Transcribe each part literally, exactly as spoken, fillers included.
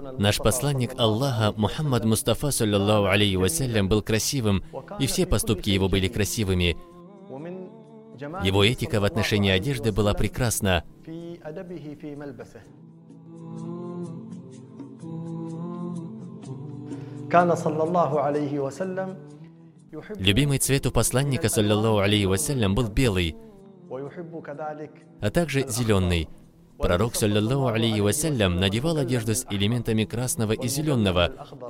Наш посланник Аллаха Мухаммад Мустафа, саллаллаху алейхи вассалям, был красивым, и все поступки его были красивыми. Его этика в отношении одежды была прекрасна. Любимый цвет у посланника, саллаллаху алейхи вассалям, был белый, а также зеленый. Пророк, саллаллаху алейхи вассалям, надевал одежду с элементами красного и зеленого.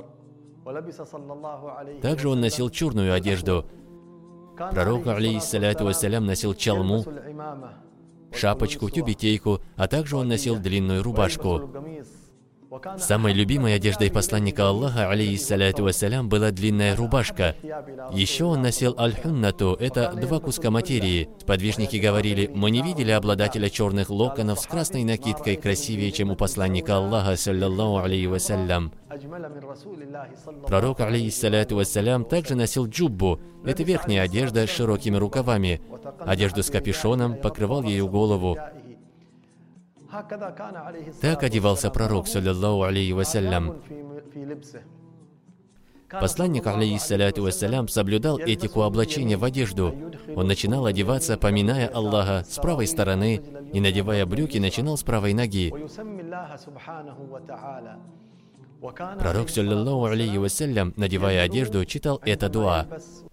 Также он носил черную одежду. Пророк, алейхиссаляту вассалям, носил чалму, шапочку, тюбетейку, а также он носил длинную рубашку. Самой любимой одеждой посланника Аллаха, алейхиссаляту вассалям, была длинная рубашка. Еще он носил аль-хуннату, это два куска материи. Сподвижники говорили: мы не видели обладателя черных локонов с красной накидкой красивее, чем у посланника Аллаха, саллаллаху алейхи вассалям. Пророк, алейхиссаляту вассалям, также носил джуббу. Это верхняя одежда с широкими рукавами. Одежду с капюшоном, покрывал ею голову. Так одевался пророк, саллаллаху алейхи вассалям. Посланник, алейхиссаляту вассалям, соблюдал этику облачения в одежду. Он начинал одеваться, поминая Аллаха, с правой стороны, и, надевая брюки, начинал с правой ноги. Пророк, саллаллаху алейхи вассалям, надевая одежду, читал это дуа.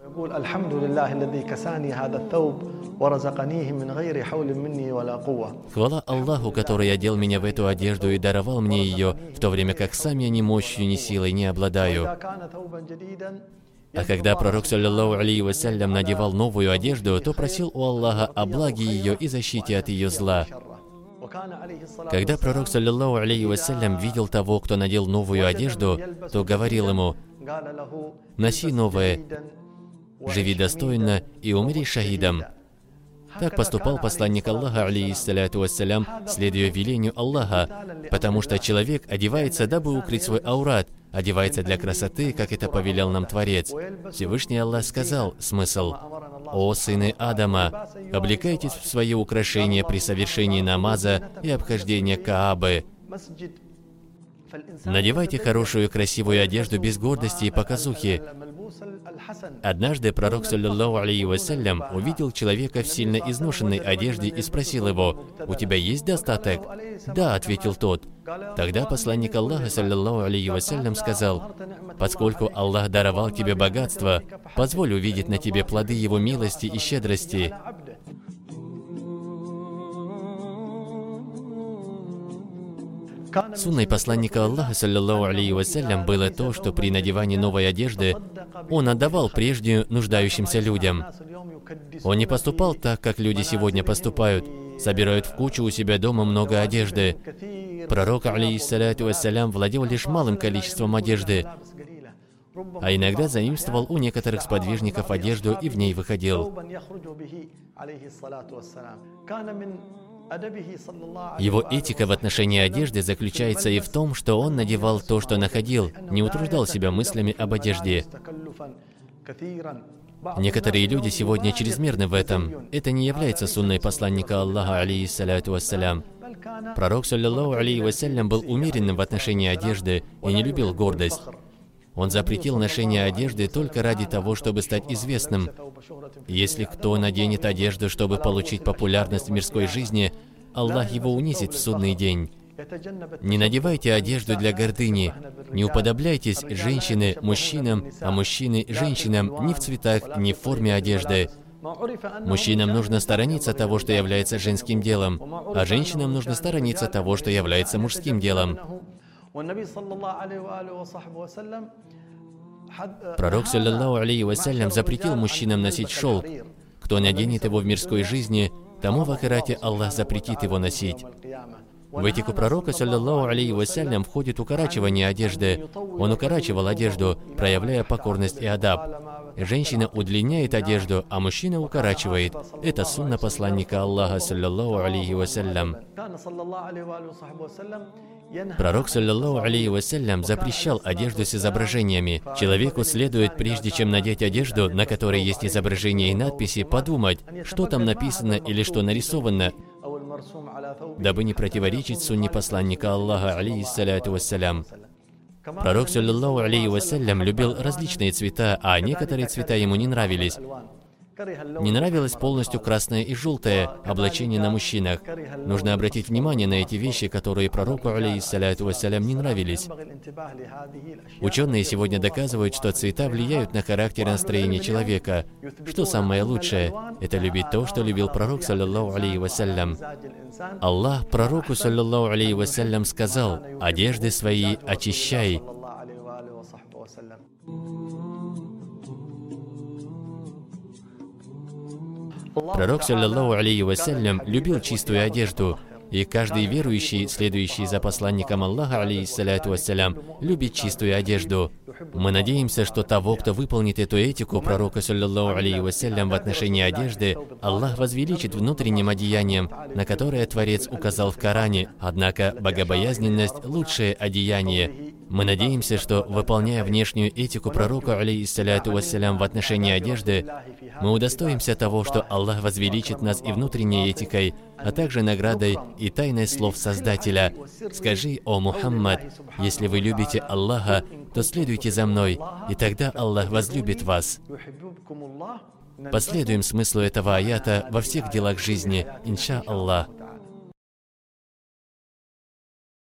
Хвала Аллаху, который одел меня в эту одежду и даровал мне ее, в то время как сам я ни мощью, ни силой не обладаю. А когда пророк, саллаллаху алейхи вассалям, надевал новую одежду, то просил у Аллаха о благе ее и защите от ее зла. Когда пророк, саллаллаху алейхи вассалям, видел того, кто надел новую одежду, то говорил ему: «Носи новое, живи достойно и умри шахидом». Так поступал посланник Аллаха, алейхиссаляту вассалям, следуя велению Аллаха, потому что человек одевается, дабы укрыть свой аурат, одевается для красоты, как это повелел нам Творец. Всевышний Аллах сказал, смысл: «О сыны Адама, облекайтесь в свои украшения при совершении намаза и обхождения Каабы». Надевайте хорошую и красивую одежду без гордости и показухи. Однажды пророк, саллаллаху алейхи вассалям, увидел человека в сильно изношенной одежде и спросил его: «У тебя есть достаток?» «Да», — ответил тот. Тогда посланник Аллаха, саллаллаху алейхи вассалям, сказал: «Поскольку Аллах даровал тебе богатство, позволь увидеть на тебе плоды Его милости и щедрости». Сунной посланника Аллаха, саллаллаху алейхи вассалям, было то, что при надевании новой одежды он отдавал прежнюю нуждающимся людям. Он не поступал так, как люди сегодня поступают, собирают в кучу у себя дома много одежды. Пророк, алейхиссаляту вассалям, владел лишь малым количеством одежды, а иногда заимствовал у некоторых сподвижников одежду и в ней выходил. Его этика в отношении одежды заключается и в том, что он надевал то, что находил, не утруждал себя мыслями об одежде. Некоторые люди сегодня чрезмерны в этом. Это не является сунной посланника Аллаха, алейхиссаляту вассалям. Пророк, саллаллаху алейхи вассалям, был умеренным в отношении одежды и не любил гордость. Он запретил ношение одежды только ради того, чтобы стать известным. Если кто наденет одежду, чтобы получить популярность в мирской жизни, Аллах его унизит в судный день. Не надевайте одежду для гордыни. Не уподобляйтесь женщины мужчинам, а мужчины женщинам ни в цветах, ни в форме одежды. Мужчинам нужно сторониться того, что является женским делом, а женщинам нужно сторониться того, что является мужским делом. Пророк, саллаллаху алейхи вассалям, запретил мужчинам носить шелк. Кто наденет его в мирской жизни, тому в ахирате Аллах запретит его носить. В этику пророка, саллаллаху алейхи вассалям, входит укорачивание одежды. Он укорачивал одежду, проявляя покорность и адаб. Женщина удлиняет одежду, а мужчина укорачивает. Это сунна посланника Аллаха, саллаллаху алейхи вассалям. Пророк, саллаллаху алейхи вассалям, запрещал одежду с изображениями. Человеку следует, прежде чем надеть одежду, на которой есть изображения и надписи, подумать, что там написано или что нарисовано, дабы не противоречить сунне посланника Аллаха, алейхиссаляту вассалям. Пророк, саллаллаху алейхи вассалям, любил различные цвета, а некоторые цвета ему не нравились. Не нравилось полностью красное и желтое облачение на мужчинах. Нужно обратить внимание на эти вещи, которые пророку, алейхиссаляту вассалям, не нравились. Ученые сегодня доказывают, что цвета влияют на характер и настроение человека. Что самое лучшее? Это любить то, что любил пророк, саллаллаху алейхи вассалям. Аллах пророку, саллаллаху алейхи вассалям, сказал: «Одежды свои очищай». Пророк, саллаллаху алейхи вассалям, любил чистую одежду, и каждый верующий, следующий за посланником Аллаха, алейхиссаляту вассалям, любит чистую одежду. Мы надеемся, что того, кто выполнит эту этику пророка, саллаллаху алейхи вассалям, в отношении одежды, Аллах возвеличит внутренним одеянием, на которое Творец указал в Коране. Однако богобоязненность – лучшее одеяние. Мы надеемся, что, выполняя внешнюю этику пророка, алейхиссаляту вассалям, в отношении одежды, мы удостоимся того, что Аллах возвеличит нас и внутренней этикой, а также наградой и тайной слов Создателя. Скажи: «О Мухаммад, если вы любите Аллаха, то следуйте за мной, и тогда Аллах возлюбит вас». Последуем смыслу этого аята во всех делах жизни, инша Аллах.